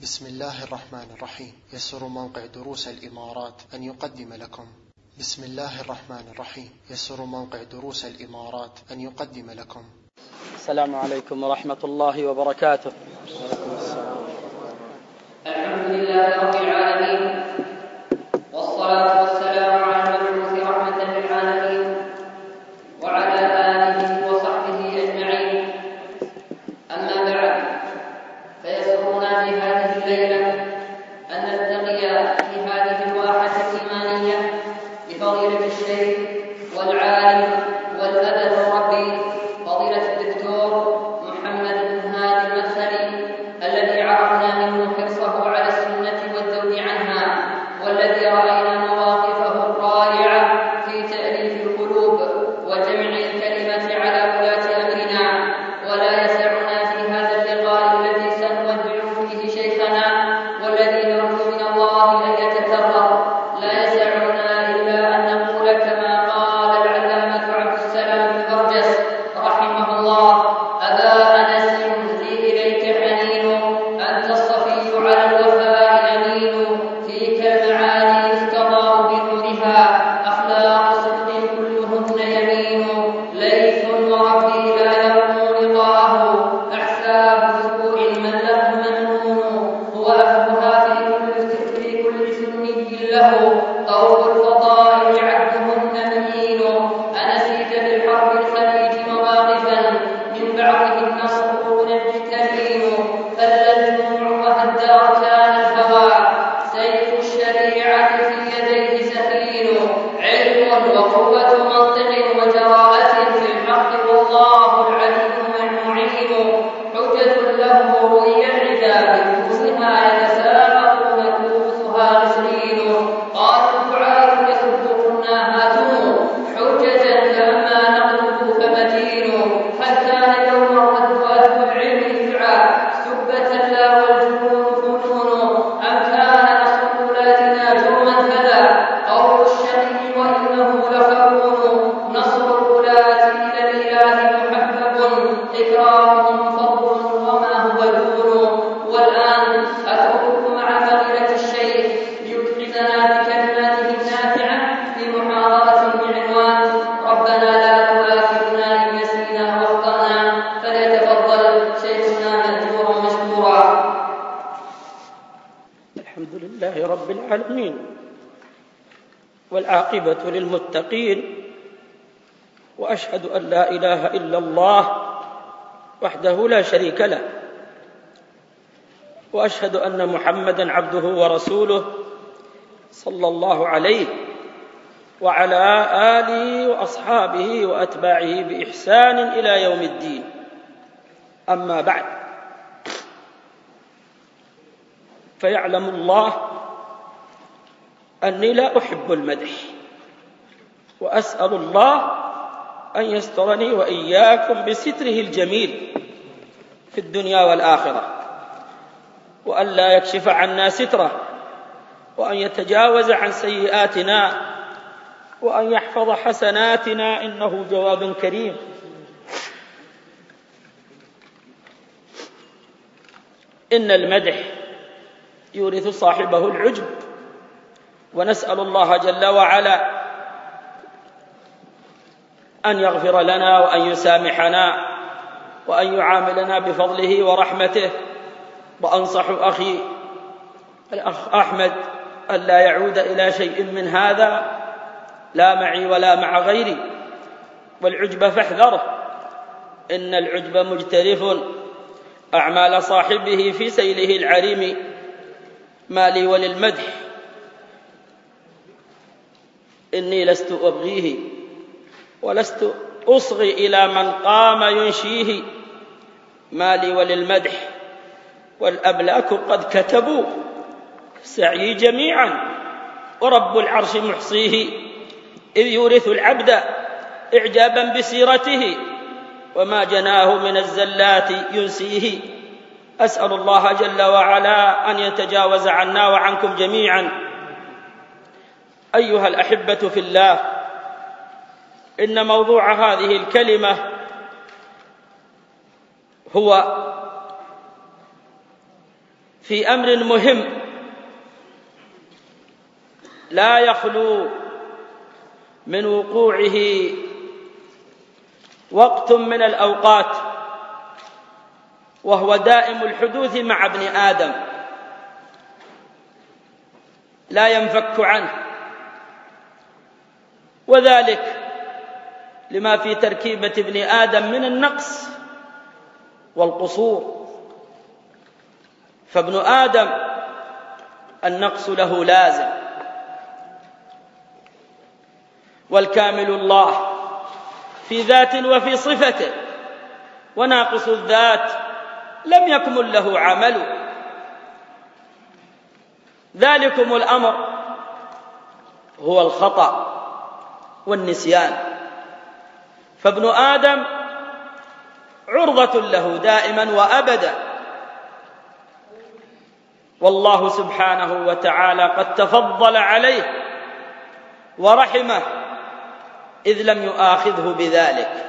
بسم الله الرحمن الرحيم. يسر موقع دروس الإمارات أن يقدم لكم بسم الله الرحمن الرحيم. يسر موقع دروس الإمارات أن يقدم لكم. السلام عليكم ورحمة الله وبركاته. الحمد لله رب العالمين، والصلاة والسلام على المبعوث رحمة للعالمين وعلى آله وصحبه أجمعين. أما بعد، فيسرنا في هذه الليلة أن نلتقي في هذه الواحة الإيمانية بفضيلة الشيخ والعالم والأدب الربي فضيلة الدكتور محمد بن هادي المدخلي، الذي عرفنا منه حرصه على السنة والذود عنها، والذي رأينا مواقفه الرائعة في تأليف القلوب وجمع الكلمة على ولاة أمرنا. ولا يسعنا في هذا اللقاء الذي سنودع فيه شيخنا والذي نرجو من الله أن يتكرر، لا يسعنا إلا أن نقول كما قال العلامة عبد السلام البرجس رحمه الله: أبا أنس لي إليك حنين، أنت الصفي على الوفاء أمين، فيك المعاني استضاء بنورها، أخلاق صدق كلهن يمين، ليث وربي لا يرمو لقاه، أحساب سبوع من له ممنون، هو أهلها في كل سني له، طوق الفضائل عبدهن مهين، أنسيت في الحرب الخليج مواقفا من بعضه النصر نجتلين، فل الجموع وهد أركان الهوى، سيف الشريعة في يديه سفين، علم وقوة منطق وجراءة في الحق، والله العليم المعين، حجة له رؤيا العدا بكوسها يتسابقون كوسها غسلين، قالوا دعاء يصدقنا هاتم حجة لما نقله فمتين، هل كان يوم الرد العلم يدعى سبة لا والجنون فنون، أم كان نصر ولاتنا جرما كذا قول الشقي وإنه لخرون، نصر الولاة إلى الإله محبب، إكرامهم فضل وما هو دون. والآن أترككم مع فضيلة الشيخ ليكرمنا بكلماته النافعة في محاضرة بعنوان ربنا لا تؤاخذنا إن نسينا وأخطأنا، فليتفضل شيخنا مأجورا مشكورا. الحمد لله رب العالمين، والعاقبة للمتقين، وأشهد أن لا إله إلا الله وحده لا شريك له، وأشهد أن محمدًا عبده ورسوله صلى الله عليه وعلى آله وأصحابه وأتباعه بإحسان إلى يوم الدين. أما بعد، فيعلم الله أني لا أحب المدح، وأسأل الله أن يسترني وإياكم بستره الجميل في الدنيا والآخرة، وأن لا يكشف عنا ستره، وأن يتجاوز عن سيئاتنا، وأن يحفظ حسناتنا، إنه جواد كريم. إن المدح يورث صاحبه العجب، ونسأل الله جل وعلا أن يغفر لنا وأن يسامحنا وأن يعاملنا بفضله ورحمته. وأنصح أخي الأخ أحمد أن لا يعود إلى شيء من هذا، لا معي ولا مع غيري، والعجب فاحذره، إن العجب مجترف أعمال صاحبه في سيله العريم. ما لي وللمدح إني لست أبغيه، ولست أصغي إلى من قام ينشيه، ما لي وللمدح والأبلاك قد كتبوا سعي جميعا، ورب العرش محصيه، إذ يورث العبد إعجابا بسيرته، وما جناه من الزلات ينسيه. أسأل الله جل وعلا أن يتجاوز عنا وعنكم جميعا. أيها الأحبة في الله، إن موضوع هذه الكلمة هو في أمر مهم لا يخلو من وقوعه وقت من الأوقات، وهو دائم الحدوث مع ابن آدم لا ينفك عنه، وذلك لما في تركيبة ابن آدم من النقص والقصور. فابن آدم النقص له لازم، والكامل الله في ذات وفي صفته، وناقص الذات لم يكمل له عمل. ذلكم الأمر هو الخطأ والنسيان، فابن آدم عرضة له دائما وأبدا، والله سبحانه وتعالى قد تفضل عليه ورحمه إذ لم يؤاخذه بذلك.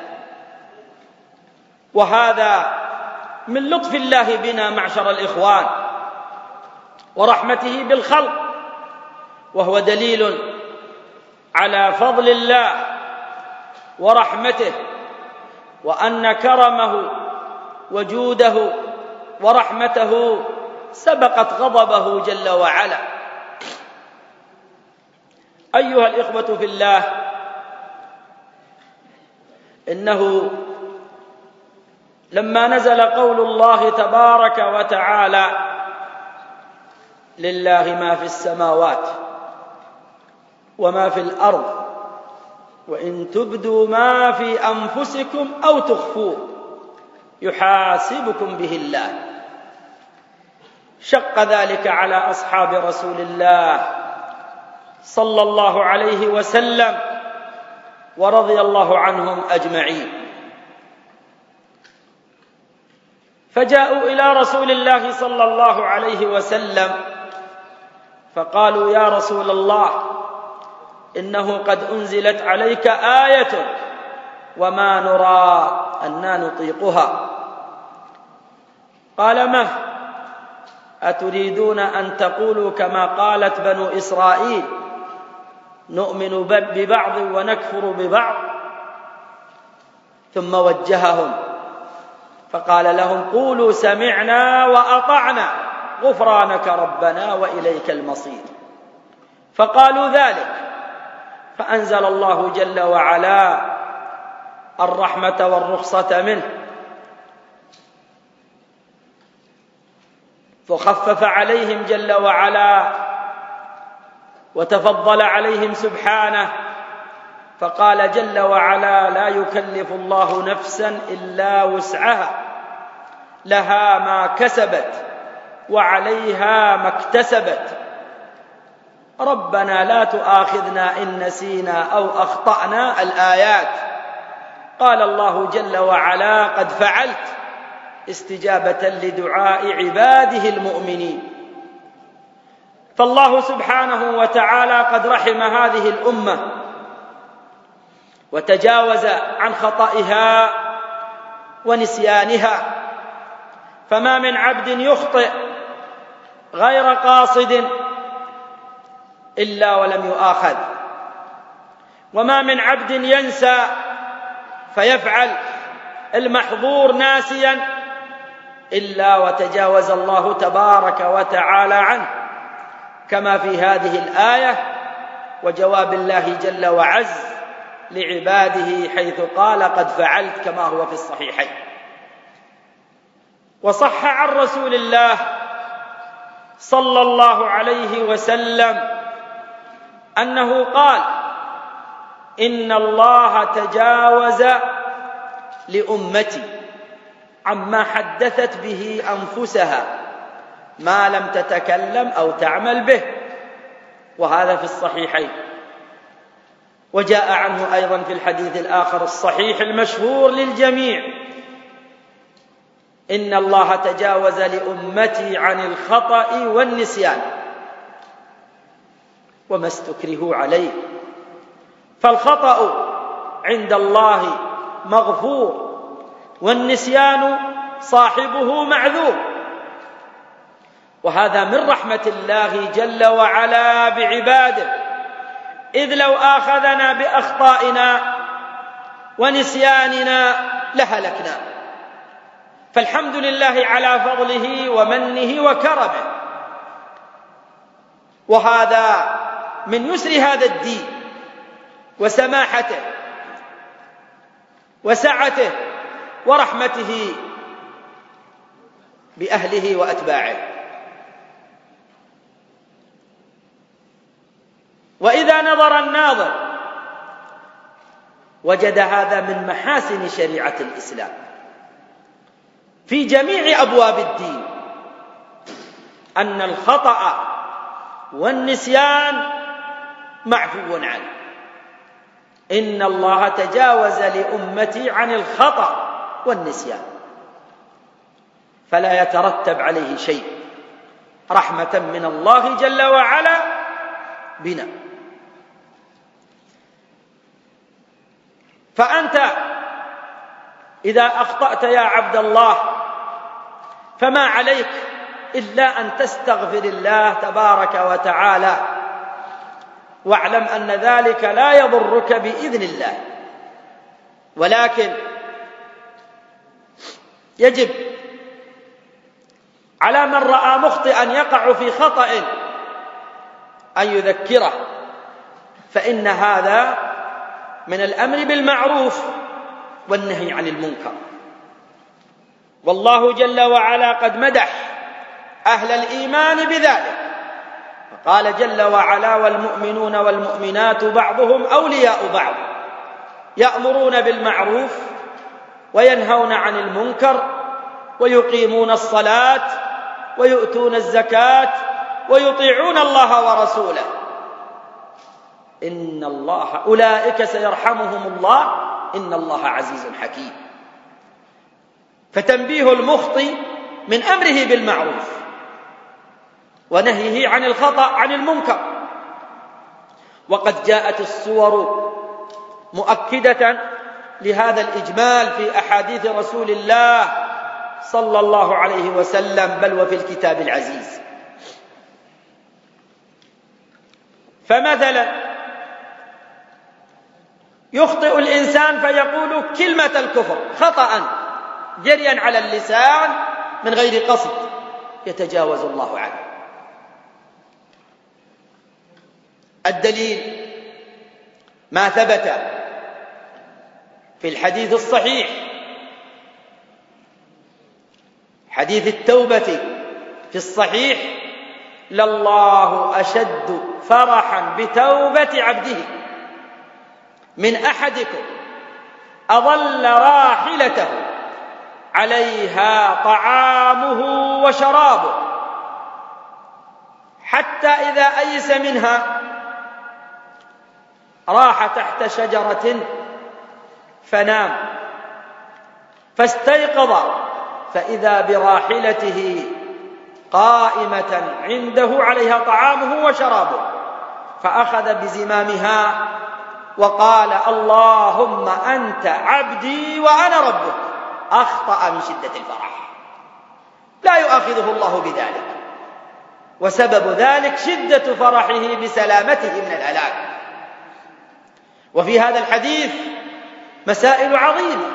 وهذا من لطف الله بنا معشر الإخوان ورحمته بالخلق، وهو دليل على فضل الله ورحمته، وأن كرمه وجوده ورحمته سبقت غضبه جل وعلا. أيها الإخوة في الله، إنه لما نزل قول الله تبارك وتعالى: لله ما في السماوات وما في الأرض وإن تبدوا ما في أنفسكم أو تخفوه يحاسبكم به الله، شق ذلك على أصحاب رسول الله صلى الله عليه وسلم ورضي الله عنهم أجمعين. فجاءوا إلى رسول الله صلى الله عليه وسلم فقالوا: يا رسول الله، إنه قد أنزلت عليك آية وما نرى أننا نطيقها. قال: ما أتريدون أن تقولوا كما قالت بنو إسرائيل: نؤمن ببعض ونكفر ببعض؟ ثم وجههم فقال لهم: قولوا سمعنا وأطعنا غفرانك ربنا وإليك المصير. فقالوا ذلك، فأنزل الله جل وعلا الرحمة والرخصة منه، فخفف عليهم جل وعلا وتفضل عليهم سبحانه، فقال جل وعلا: لا يكلف الله نفسا إلا وسعها، لها ما كسبت وعليها ما اكتسبت، ربنا لا تؤاخذنا إن نسينا أو أخطأنا. الآيات. قال الله جل وعلا: قد فعلت، استجابة لدعاء عباده المؤمنين. فالله سبحانه وتعالى قد رحم هذه الأمة وتجاوز عن خطئها ونسيانها، فما من عبد يخطئ غير قاصد إلا ولم يؤاخذ، وما من عبد ينسى فيفعل المحظور ناسيا إلا وتجاوز الله تبارك وتعالى عنه، كما في هذه الآية وجواب الله جل وعز لعباده حيث قال: قد فعلت، كما هو في الصحيحين. وصح عن رسول الله صلى الله عليه وسلم أنه قال: إن الله تجاوز لأمتي عما حدثت به أنفسها ما لم تتكلم أو تعمل به، وهذا في الصحيحين. وجاء عنه أيضا في الحديث الآخر الصحيح المشهور للجميع: إن الله تجاوز لأمتي عن الخطأ والنسيان وما استكرهوا عليه. فالخطأ عند الله مغفور، والنسيان صاحبه معذور. وهذا من رحمة الله جل وعلا بعباده، إذ لو آخذنا بأخطائنا ونسياننا لهلكنا، فالحمد لله على فضله ومنه وكرمه. وهذا من يسر هذا الدين وسماحته وسعته ورحمته بأهله وأتباعه. وإذا نظر الناظر وجد هذا من محاسن شريعة الإسلام في جميع أبواب الدين، أن الخطأ والنسيان معفو عنه. إن الله تجاوز لأمتي عن الخطأ والنسيان، فلا يترتب عليه شيء، رحمة من الله جل وعلا بنا. فأنت إذا أخطأت يا عبد الله فما عليك إلا أن تستغفر الله تبارك وتعالى، واعلم أن ذلك لا يضرك بإذن الله. ولكن يجب على من رأى مخطئا يقع في خطأ أن يذكره، فإن هذا من الأمر بالمعروف والنهي عن المنكر. والله جل وعلا قد مدح أهل الإيمان بذلك، فقال جل وعلا: والمؤمنون والمؤمنات بعضهم أولياء بعض يأمرون بالمعروف وينهون عن المنكر ويقيمون الصلاة ويؤتون الزكاة ويطيعون الله ورسوله إن الله أولئك سيرحمهم الله إن الله عزيز حكيم. فتنبيه المخطئ من أمره بالمعروف ونهيه عن الخطأ عن المنكر. وقد جاءت الصور مؤكدة لهذا الإجمال في أحاديث رسول الله صلى الله عليه وسلم، بل وفي الكتاب العزيز. فمثلا يخطئ الإنسان فيقول كلمة الكفر خطأ جريا على اللسان من غير قصد، يتجاوز الله عنه. الدليل ما ثبت في الحديث الصحيح، حديث التوبة في الصحيح: لله أشد فرحا بتوبة عبده من أحدكم أظل راحلته عليها طعامه وشرابه حتى إذا أيس منها راح تحت شجرة فنام، فاستيقظ فإذا براحلته قائمة عنده عليها طعامه وشرابه، فأخذ بزمامها وقال: اللهم أنت عبدي وأنا ربك. أخطأ من شدة الفرح، لا يؤاخذه الله بذلك، وسبب ذلك شدة فرحه بسلامته من الهلاك. وفي هذا الحديث مسائل عظيمة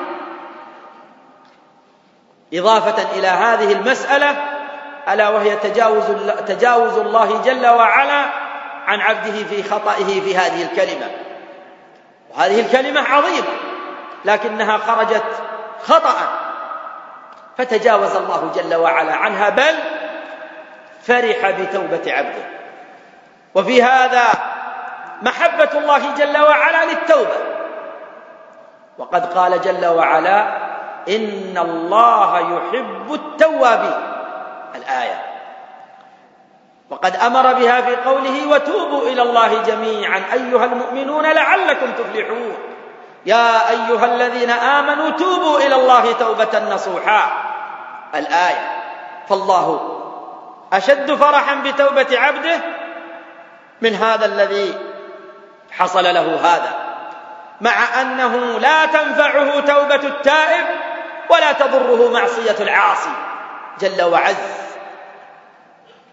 إضافة إلى هذه المسألة، ألا وهي تجاوز الله جل وعلا عن عبده في خطئه في هذه الكلمة. وهذه الكلمة عظيمة لكنها خرجت خطأ، فتجاوز الله جل وعلا عنها، بل فرح بتوبة عبده. وفي هذا محبة الله جل وعلا للتوبة، وقد قال جل وعلا: إن الله يحب التوابين، الآية. وقد أمر بها في قوله: وتوبوا إلى الله جميعا أيها المؤمنون لعلكم تفلحون، يا أيها الذين آمنوا توبوا إلى الله توبة نصوحا، الآية. فالله أشد فرحا بتوبة عبده من هذا الذي حصل له هذا، مع أنه لا تنفعه توبة التائب ولا تضره معصية العاصي جل وعز.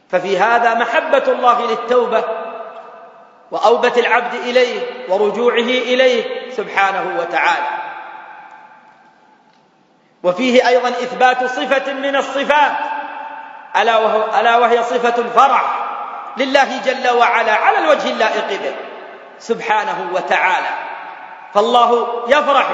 ففي هذا محبة الله للتوبة وأوبة العبد إليه ورجوعه إليه سبحانه وتعالى. وفيه أيضا إثبات صفة من الصفات ألا وهي صفة الفرح لله جل وعلا على الوجه اللائق به سبحانه وتعالى. فالله يفرح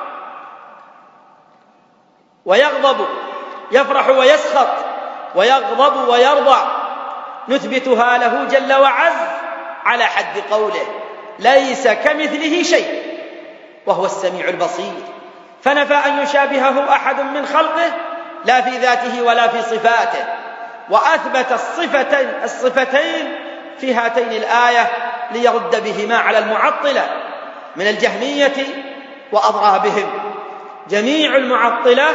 ويغضب، يفرح ويسخط ويغضب ويرضى، نثبتها له جل وعز على حد قوله: ليس كمثله شيء وهو السميع البصير، فنفى أن يشابهه أحد من خلقه لا في ذاته ولا في صفاته، وأثبت الصفتين في هاتين الآية ليرد بهما على المعطلة من الجهمية وأضرابهم. جميع المعطلة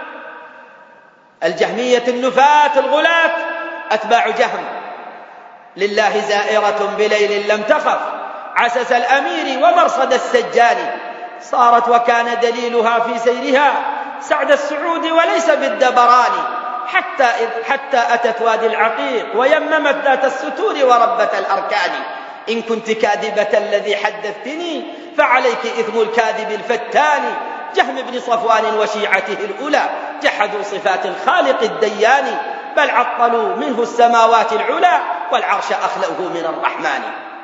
الجهمية النفاة الغلاة أتباع جهم، لله زائرة بليل لم تخف عسس الأمير ومرصد السجان، صارت وكان دليلها في سيرها سعد السعود وليس بالدبران، حتى أتت وادي العقيق ويممت ذات الستور وربة الأركان. إن كنت كاذبة الذي حدثتني فعليك إثم الكاذب الفتان. جهم بن صفوان وشيعته الأولى جحدوا صفات الخالق الديان، بل عطلوا منه السماوات العلى والعرش أخلوه من الرحمن.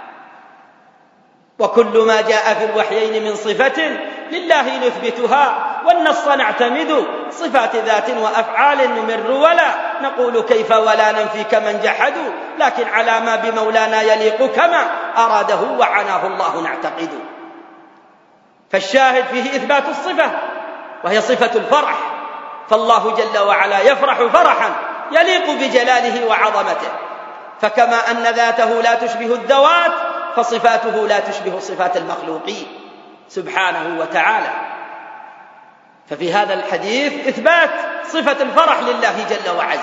وكل ما جاء في الوحيين من صفة لله نثبتها، والنص نعتمد، صفات ذات وأفعال نمر ولا نقول كيف ولا ننفي كمن جحدوا، لكن على ما بمولانا يليق كما أراده وعناه الله نعتقد. فالشاهد فيه إثبات الصفة وهي صفة الفرح، فالله جل وعلا يفرح فرحا يليق بجلاله وعظمته، فكما أن ذاته لا تشبه الذوات فصفاته لا تشبه صفات المخلوقين سبحانه وتعالى. ففي هذا الحديث إثبات صفة الفرح لله جل وعز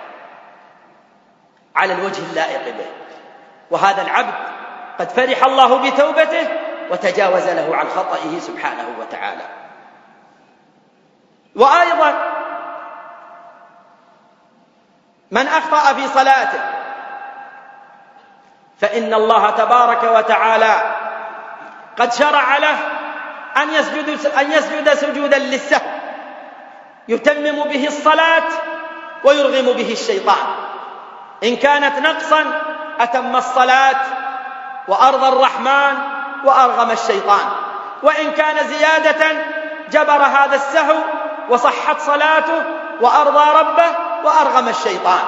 على الوجه اللائق به، وهذا العبد قد فرح الله بتوبته وتجاوز له عن خطئه سبحانه وتعالى. وأيضا من أخطأ في صلاته فإن الله تبارك وتعالى قد شرع له أن يسجد سجودا للسهو يتمم به الصلاة ويرغم به الشيطان. إن كانت نقصا أتم الصلاة وأرضى الرحمن وأرغم الشيطان، وإن كان زيادة جبر هذا السهو وصحت صلاته وأرضى ربه وأرغم الشيطان،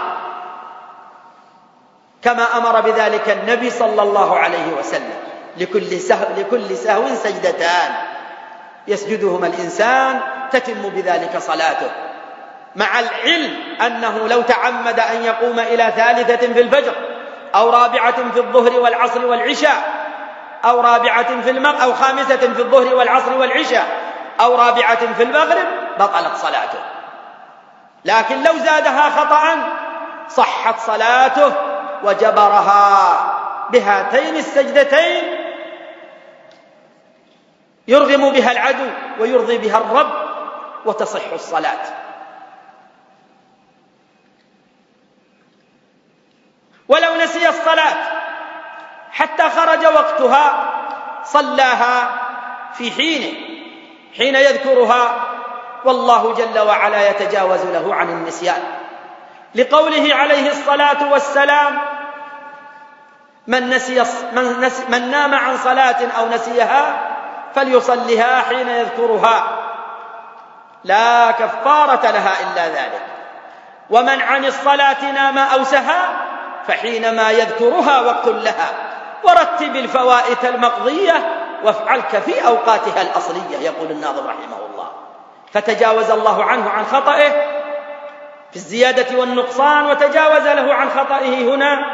كما أمر بذلك النبي صلى الله عليه وسلم: لكل سهو سجدتان يسجدهما الإنسان تتم بذلك صلاته، مع العلم أنه لو تعمد أن يقوم إلى ثالثة في الفجر أو رابعة في الظهر والعصر والعشاء أو رابعة في المغرب أو خامسة في الظهر والعصر والعشاء أو رابعة في المغرب بطلت صلاته، لكن لو زادها خطأ صحت صلاته وجبرها بهاتين السجدتين يرغم بها العدو ويرضي بها الرب وتصح الصلاة. ولو نسي الصلاة حتى خرج وقتها صلاها في حين يذكرها، والله جل وعلا يتجاوز له عن النسيان، لقوله عليه الصلاة والسلام: من نام عن صلاة أو نسيها فليصلها حين يذكرها لا كفارة لها إلا ذلك، ومن عن الصلاة نام أو سهى فحينما يذكرها وقت لها، ورتب الفوائت المقضية وافعلك في أوقاتها الأصلية، يقول الناظم رحمه الله. فتجاوز الله عنه عن خطئه في الزيادة والنقصان، وتجاوز له عن خطئه هنا،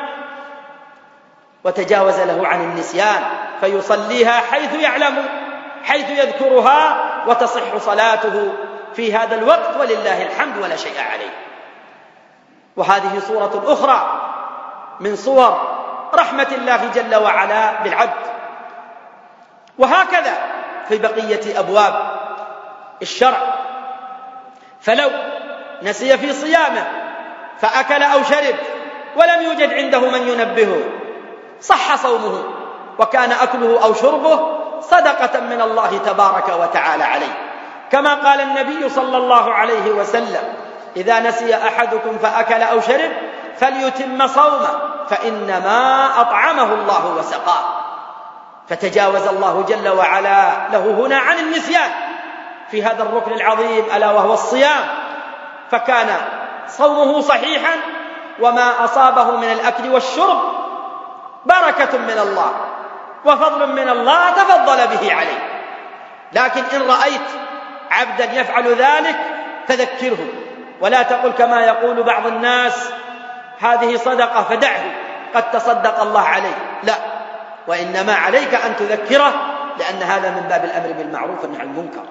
وتجاوز له عن النسيان، فيصليها حيث يعلم، حيث يذكرها، وتصح صلاته في هذا الوقت ولله الحمد ولا شيء عليه. وهذه صورة أخرى من صور رحمة الله جل وعلا بالعبد. وهكذا في بقية أبواب الشرع، فلو نسي في صيامه فأكل أو شرب ولم يوجد عنده من ينبهه صح صومه، وكان أكله أو شربه صدقة من الله تبارك وتعالى عليه، كما قال النبي صلى الله عليه وسلم: إذا نسي أحدكم فأكل أو شرب فليتم صومه فإنما أطعمه الله وسقاه. فتجاوز الله جل وعلا له هنا عن النسيان في هذا الركن العظيم ألا وهو الصيام، فكان صومه صحيحا، وما أصابه من الأكل والشرب بركة من الله وفضل من الله تفضل به عليه. لكن إن رأيت عبدا يفعل ذلك فذكره، ولا تقل كما يقول بعض الناس: هذه صدقة فدعه قد تصدق الله عليه. لا، وإنما عليك أن تذكره، لأن هذا من باب الأمر بالمعروف والنهي عن المنكر.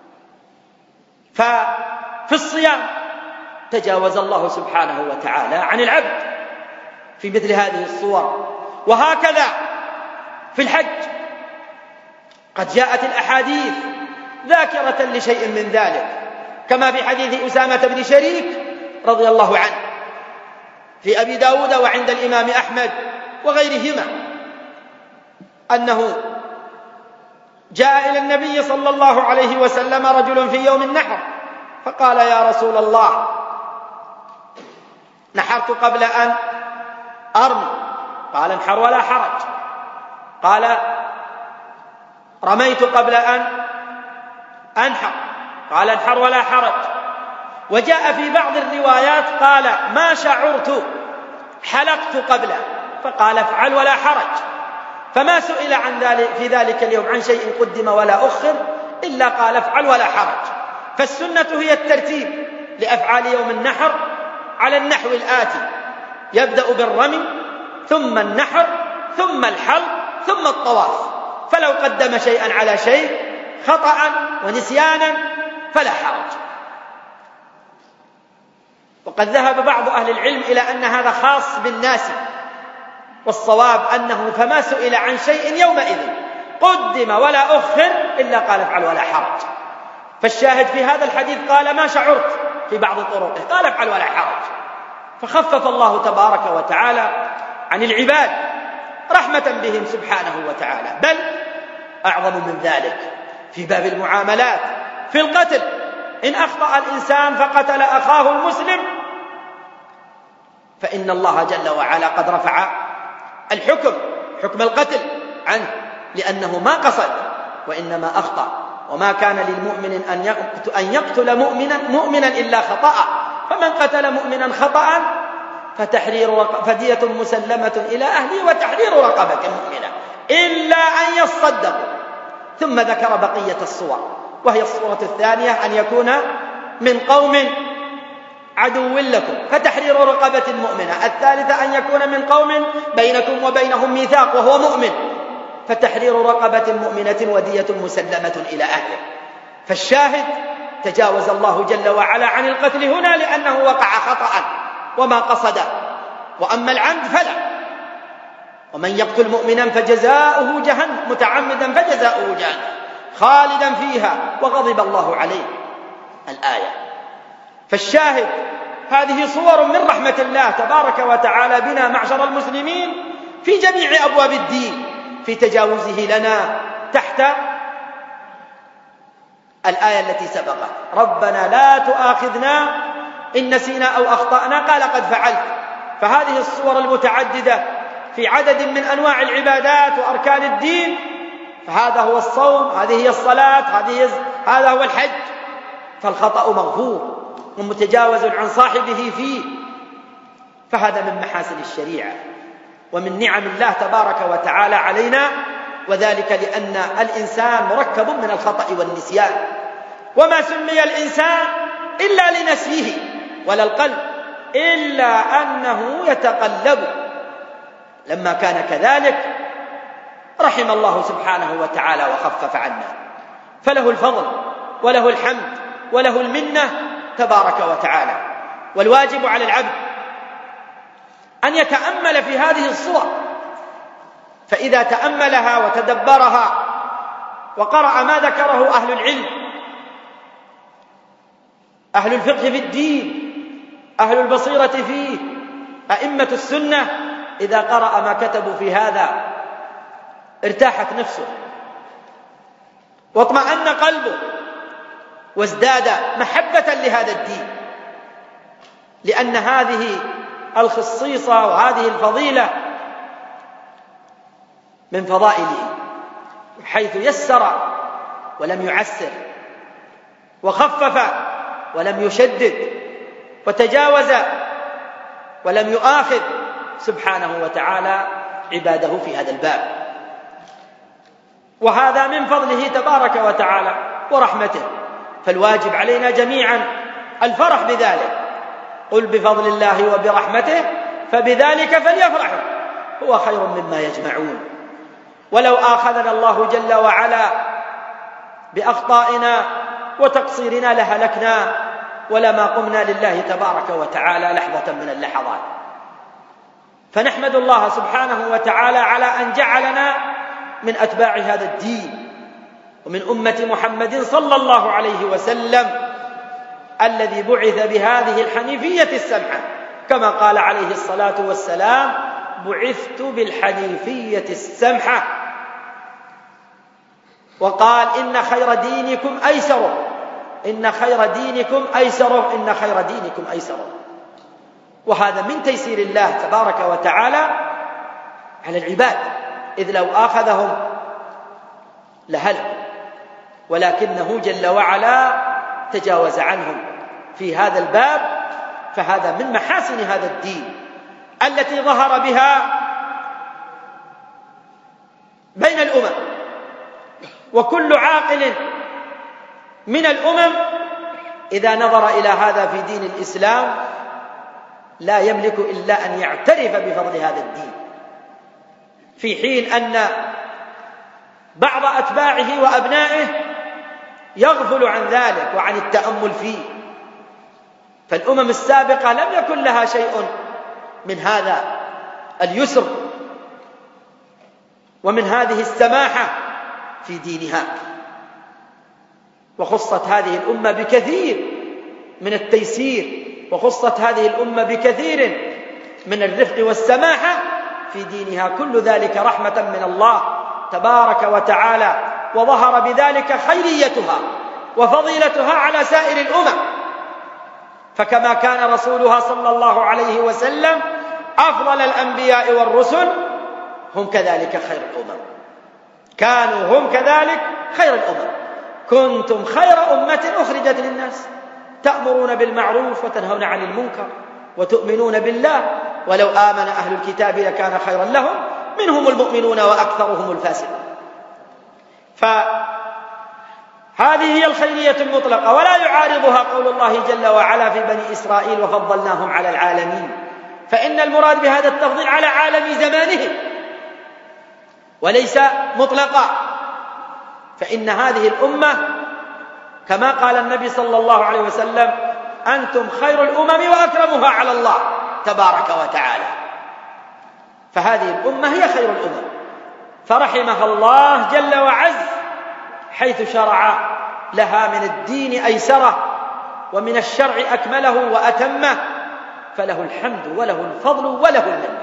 ففي الصيام تجاوز الله سبحانه وتعالى عن العبد في مثل هذه الصور. وهكذا في الحج قد جاءت الأحاديث ذاكرة لشيء من ذلك، كما في حديث أسامة بن شريك رضي الله عنه في أبي داود وعند الإمام أحمد وغيرهما، أنه جاء إلى النبي صلى الله عليه وسلم رجل في يوم النحر فقال: يا رسول الله، نحرت قبل أن أرمي. قال: انحر ولا حرج. قال: رميت قبل أن أنحر. قال: انحر ولا حرج. وجاء في بعض الروايات قال: ما شعرت، حلقت قبل. فقال: افعل ولا حرج. فما سئل عن ذلك في ذلك اليوم عن شيء قدم ولا أخر إلا قال: افعل ولا حرج. فالسنة هي الترتيب لأفعال يوم النحر على النحو الآتي: يبدأ بالرمي ثم النحر ثم الحلق ثم الطواف. فلو قدم شيئا على شيء خطأ ونسيانا فلا حرج. وقد ذهب بعض أهل العلم إلى أن هذا خاص بالناس، والصواب أنه فما سئل عن شيء يومئذ قدم ولا أخر إلا قال: افعل ولا حرج. فالشاهد في هذا الحديث قال: ما شعرت، في بعض طرقه قال: افعل ولا حرج. فخفف الله تبارك وتعالى عن العباد رحمة بهم سبحانه وتعالى. بل أعظم من ذلك في باب المعاملات في القتل: إن أخطأ الإنسان فقتل أخاه المسلم فإن الله جل وعلا قد رفع حكم القتل عنه، لأنه ما قصد وإنما أخطأ. وما كان للمؤمن أن يقتل مؤمنا إلا خطأ، فمن قتل مؤمنا خطأ فدية مسلمة إلى أهله وتحرير رقبة مؤمنة إلا أن يصدقوا. ثم ذكر بقية الصور، وهي الصورة الثانية أن يكون من قوم عدو لكم فتحرير رقبة مؤمنة. الثالثة أن يكون من قوم بينكم وبينهم ميثاق وهو مؤمن فتحرير رقبة مؤمنة ودية مسلمة إلى أهله. فالشاهد تجاوز الله جل وعلا عن القتل هنا لأنه وقع خطأ وما قصده. وأما العمد فلا. ومن يقتل مؤمنا فجزاؤه جهنم متعمدا فجزاؤه جهنم خالدا فيها وغضب الله عليه الآية. فالشاهد هذه صور من رحمة الله تبارك وتعالى بنا معشر المسلمين في جميع أبواب الدين، في تجاوزه لنا تحت الآية التي سبقت: ربنا لا تؤاخذنا إن نسينا أو أخطأنا. قال: قد فعلت. فهذه الصور المتعددة في عدد من أنواع العبادات وأركان الدين، فهذا هو الصوم، هذه هي الصلاة، هذا هو الحج، فالخطأ مغفور ومتجاوز عن صاحبه فيه. فهذا من محاسن الشريعة ومن نعم الله تبارك وتعالى علينا، وذلك لأن الإنسان مركب من الخطأ والنسيان، وما سمي الإنسان إلا لنسيه ولا القلب، إلا أنه يتقلب. لما كان كذلك رحم الله سبحانه وتعالى وخفف عنا، فله الفضل وله الحمد وله المنة تبارك وتعالى. والواجب على العبد أن يتأمل في هذه الصور، فإذا تأملها وتدبرها وقرأ ما ذكره أهل العلم، أهل الفقه في الدين، أهل البصيرة فيه، أئمة السنة إذا قرأ ما كتبوا في هذا ارتاحت نفسه واطمأن قلبه وازداد محبة لهذا الدين، لأن هذه الخصيصة وهذه الفضيلة من فضائله، حيث يسر ولم يعسر، وخفف ولم يشدد، وتجاوز ولم يؤاخذ سبحانه وتعالى عباده في هذا الباب. وهذا من فضله تبارك وتعالى ورحمته، فالواجب علينا جميعا الفرح بذلك. قل بفضل الله وبرحمته فبذلك فليفرحوا هو خير مما يجمعون. ولو آخذنا الله جل وعلا بأخطائنا وتقصيرنا لهلكنا ولما قمنا لله تبارك وتعالى لحظة من اللحظات. فنحمد الله سبحانه وتعالى على أن جعلنا من أتباع هذا الدين ومن أمة محمد صلى الله عليه وسلم الذي بعث بهذه الحنيفية السمحة، كما قال عليه الصلاة والسلام: بعثت بالحنيفية السمحة. وقال: إن خير دينكم أيسره، إن خير دينكم أيسره، إن خير دينكم أيسره. وهذا من تيسير الله تبارك وتعالى على العباد، إذ لو آخذهم لهلكوا، ولكنه جل وعلا تجاوز عنهم في هذا الباب. فهذا من محاسن هذا الدين التي ظهر بها بين الأمم، وكل عاقل من الأمم إذا نظر إلى هذا في دين الإسلام لا يملك إلا أن يعترف بفضل هذا الدين، في حين أن بعض أتباعه وأبنائه يغفل عن ذلك وعن التأمل فيه. فالأمم السابقة لم يكن لها شيء من هذا اليسر ومن هذه السماحة في دينها، وخصت هذه الأمة بكثير من التيسير، وخصت هذه الأمة بكثير من الرفق والسماحة في دينها. كل ذلك رحمة من الله تبارك وتعالى، وظهر بذلك خيريتها وفضيلتها على سائر الأمم. فكما كان رسولها صلى الله عليه وسلم أفضل الأنبياء والرسل، هم كذلك خير الأمم، كانوا هم كذلك خير الأمم. كنتم خير أمة أخرجت للناس تأمرون بالمعروف وتنهون عن المنكر وتؤمنون بالله ولو آمن أهل الكتاب لكان خيرا لهم منهم المؤمنون وأكثرهم الفاسقون. فهذه هي الخيرية المطلقة، ولا يعارضها قول الله جل وعلا في بني إسرائيل: وفضلناهم على العالمين. فإن المراد بهذا التفضيل على عالم زمانهم وليس مطلقا. فإن هذه الأمة كما قال النبي صلى الله عليه وسلم: أنتم خير الأمم وأكرمها على الله تبارك وتعالى. فهذه الأمة هي خير الأمم، فرحمها الله جل وعز حيث شرع لها من الدين أيسره ومن الشرع أكمله وأتمه، فله الحمد وله الفضل وله المنة.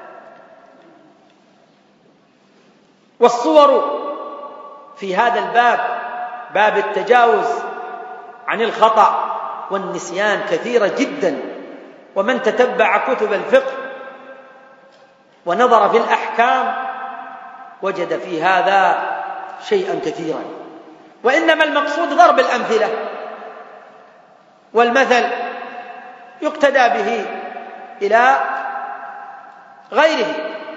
والصور في هذا الباب، باب التجاوز عن الخطأ والنسيان، كثيرة جدا. ومن تتبع كتب الفقه ونظر في الأحكام وجد في هذا شيئا كثيرا. وإنما المقصود ضرب الأمثلة، والمثل يقتدى به إلى غيره،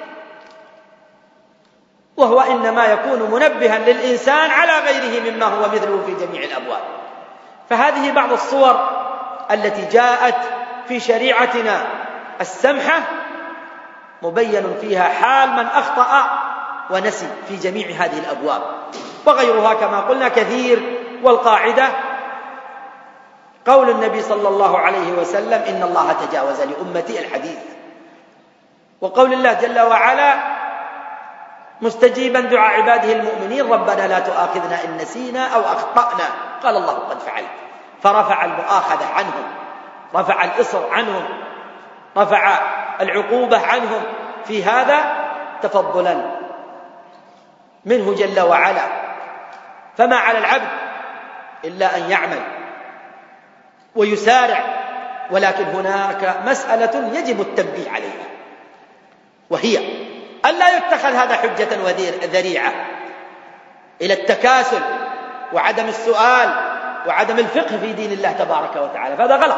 وهو إنما يكون منبها للإنسان على غيره مما هو مثله في جميع الأبواب. فهذه بعض الصور التي جاءت في شريعتنا السمحة، مبين فيها حال من أخطأ ونسي في جميع هذه الأبواب، وغيرها كما قلنا كثير. والقاعدة قول النبي صلى الله عليه وسلم: إن الله تجاوز لأمتي الحديث. وقول الله جل وعلا مستجيبا دعاء عباده المؤمنين: ربنا لا تؤاخذنا إن نسينا أو أخطأنا، قال الله قد فعلت. فرفع المؤاخذة عنهم، رفع الإصر عنهم، رفع العقوبة عنهم في هذا تفضلا منه جل وعلا. فما على العبد إلا أن يعمل ويسارع، ولكن هناك مسألة يجب التنبيه عليها، وهي أن لا يتخذ هذا حجة وذريعة إلى التكاسل وعدم السؤال وعدم الفقه في دين الله تبارك وتعالى، فهذا غلط.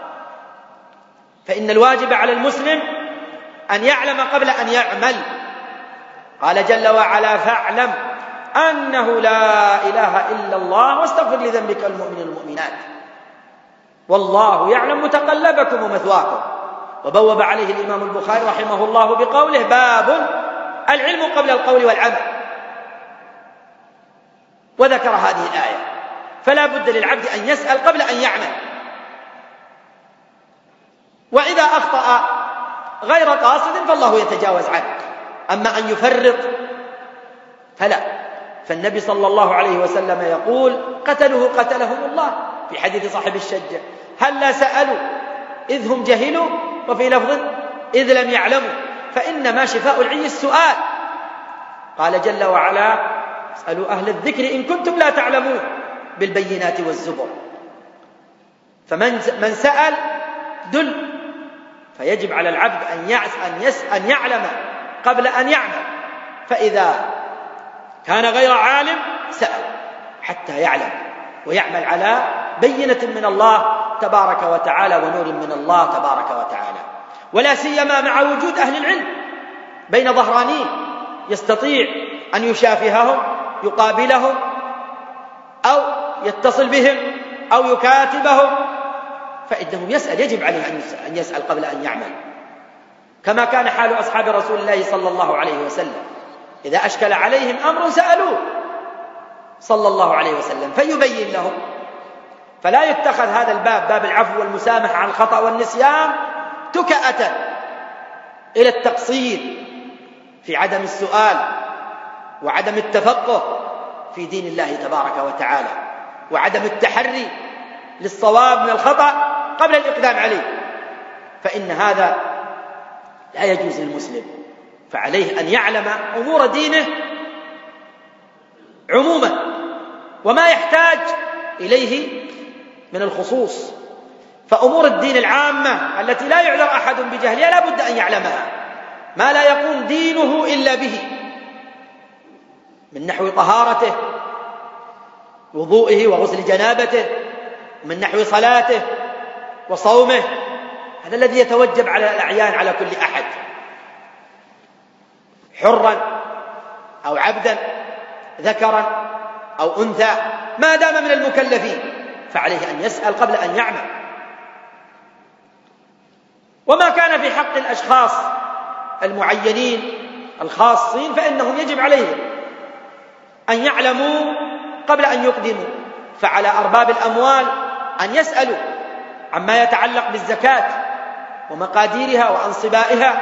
فإن الواجب على المسلم أن يعلم قبل أن يعمل. قال جل وعلا: فاعلم أنه لا إله إلا الله واستغفر لذنبك والمؤمنين والمؤمنات والله يعلم متقلبكم ومثواكم. وبوب عليه الإمام البخاري رحمه الله بقوله: باب العلم قبل القول والعمل، وذكر هذه الآية. فلا بد للعبد أن يسأل قبل أن يعمل، وإذا أخطأ غير قاصد فالله يتجاوز عنه. أما أن يفرط فلا. فالنبي صلى الله عليه وسلم يقول: قتلهم الله، في حديث صاحب الشجة: هلا سألوا إذ هم جهلوا، وفي لفظ إذ لم يعلموا، فإنما شفاء العي السؤال. قال جل وعلا: اسألوا أهل الذكر إن كنتم لا تعلمون، بالبينات والزبر. فمن سأل دل. فيجب على العبد أن يعلم قبل أن يعمل، فإذا كان غير عالم سأل حتى يعلم ويعمل على بينة من الله تبارك وتعالى ونور من الله تبارك وتعالى، ولا سيما مع وجود أهل العلم بين ظهرانين يستطيع أن يشافههم، يقابلهم، أو يتصل بهم، أو يكاتبهم، فإنه يسأل. يجب عليه أن يسأل قبل أن يعمل، كما كان حال أصحاب رسول الله صلى الله عليه وسلم. إذا أشكل عليهم أمر سألوه صلى الله عليه وسلم فيبين لهم. فلا يتخذ هذا الباب، باب العفو والمسامحة عن الخطأ والنسيان، تكأة إلى التقصير في عدم السؤال وعدم التفقه في دين الله تبارك وتعالى، وعدم التحري للصواب من الخطأ قبل الإقدام عليه، فإن هذا لا يجوز للمسلم. فعليه أن يعلم أمور دينه عموما وما يحتاج إليه من الخصوص. فأمور الدين العامة التي لا يعذر أحد بجهلها لا بد أن يعلمها، ما لا يكون دينه إلا به، من نحو طهارته، وضوئه وغسل جنابته، من نحو صلاته وصومه. هذا الذي يتوجب على الأعيان على كل أحد، حرا أو عبدا، ذكرا أو أنثى، ما دام من المكلفين، فعليه أن يسأل قبل أن يعمل. وما كان في حق الأشخاص المعينين الخاصين فإنهم يجب عليهم أن يعلموا قبل أن يقدموا. فعلى أرباب الأموال أن يسألوا عما يتعلق بالزكاة ومقاديرها وأنصبائها،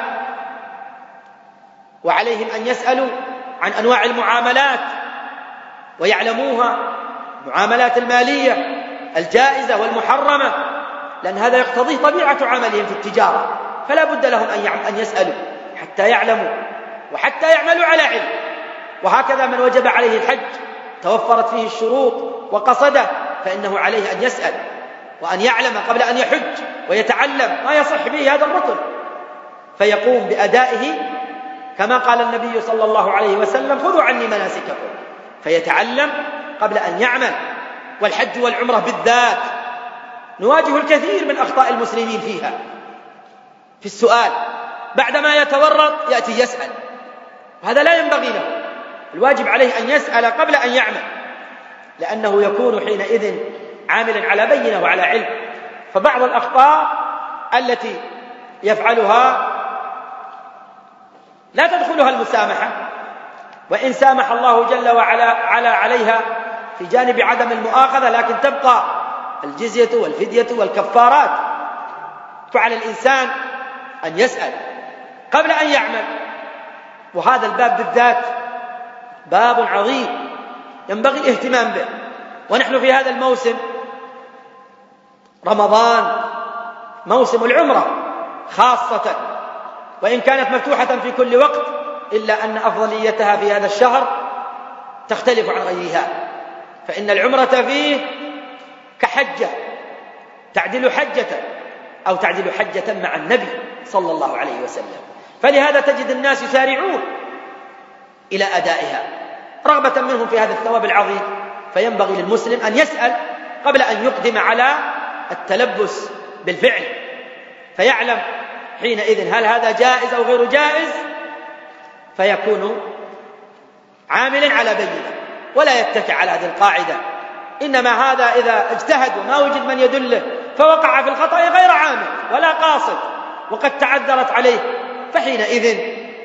وعليهم أن يسألوا عن أنواع المعاملات ويعلموها، المعاملات المالية الجائزة والمحرمة، لأن هذا يقتضيه طبيعة عملهم في التجارة. فلا بد لهم أن يسألوا حتى يعلموا وحتى يعملوا على علم. وهكذا من وجب عليه الحج توفرت فيه الشروط وقصده، فإنه عليه أن يسأل وأن يعلم قبل أن يحج ويتعلم ما يصح به هذا الركن، فيقوم بأدائه كما قال النبي صلى الله عليه وسلم: خذوا عني مناسككم، فيتعلم قبل أن يعمل. والحج والعمرة بالذات نواجه الكثير من أخطاء المسلمين فيها، في السؤال بعدما يتورط يأتي يسأل، وهذا لا ينبغي له. الواجب عليه أن يسأل قبل أن يعمل، لأنه يكون حينئذ عاملا على بينة وعلى علم. فبعض الأخطاء التي يفعلها لا تدخلها المسامحة، وإن سامح الله جل وعلا عليها في جانب عدم المؤاخذة، لكن تبقى الجزية والفدية والكفارات. فعلى الإنسان أن يسأل قبل أن يعمل. وهذا الباب بالذات باب عظيم ينبغي الاهتمام به. ونحن في هذا الموسم، رمضان، موسم العمرة خاصة، وإن كانت مفتوحة في كل وقت، إلا أن أفضليتها في هذا الشهر تختلف عن غيرها، فإن العمرة فيه كحجة تعدل حجة أو تعدل حجة مع النبي صلى الله عليه وسلم. فلهذا تجد الناس يسارعون إلى أدائها رغبة منهم في هذا الثواب العظيم. فينبغي للمسلم أن يسأل قبل أن يقدم على التلبس بالفعل، فيعلم حينئذ هل هذا جائز أو غير جائز، فيكون عاملا على بينة ولا يتكئ على هذه القاعدة. إنما هذا إذا اجتهد وما وجد من يدله فوقع في الخطأ غير عامل ولا قاصد وقد تعذرت عليه، فحينئذ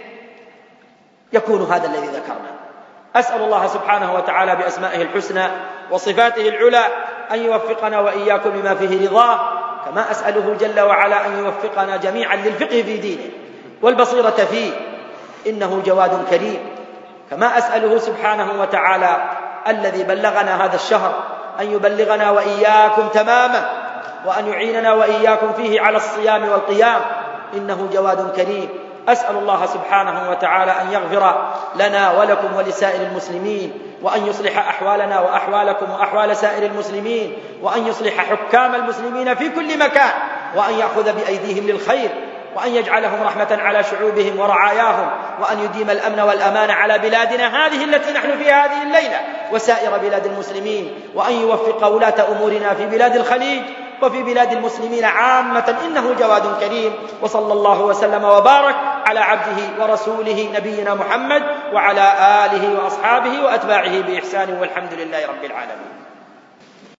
يكون هذا الذي ذكرنا. أسأل الله سبحانه وتعالى بأسمائه الحسنى وصفاته العلى أن يوفقنا وإياكم لما فيه رضاه، كما أسأله جل وعلا أن يوفقنا جميعا للفقه في دينه والبصيرة فيه، إنه جواد كريم. كما أسأله سبحانه وتعالى الذي بلغنا هذا الشهر أن يبلغنا وإياكم تماما، وأن يعيننا وإياكم فيه على الصيام والقيام، إنه جواد كريم. أسأل الله سبحانه وتعالى أن يغفر لنا ولكم ولسائر المسلمين، وأن يصلح أحوالنا وأحوالكم وأحوال سائر المسلمين، وأن يصلح حكام المسلمين في كل مكان، وأن يأخذ بأيديهم للخير، وأن يجعلهم رحمة على شعوبهم ورعاياهم، وأن يديم الأمن والأمان على بلادنا هذه التي نحن فيها هذه الليلة وسائر بلاد المسلمين، وأن يوفق ولاة أمورنا في بلاد الخليج وفي بلاد المسلمين عامة، إنه جواد كريم. وصلى الله وسلم وبارك على عبده ورسوله نبينا محمد وعلى آله وأصحابه وأتباعه بإحسان، والحمد لله رب العالمين.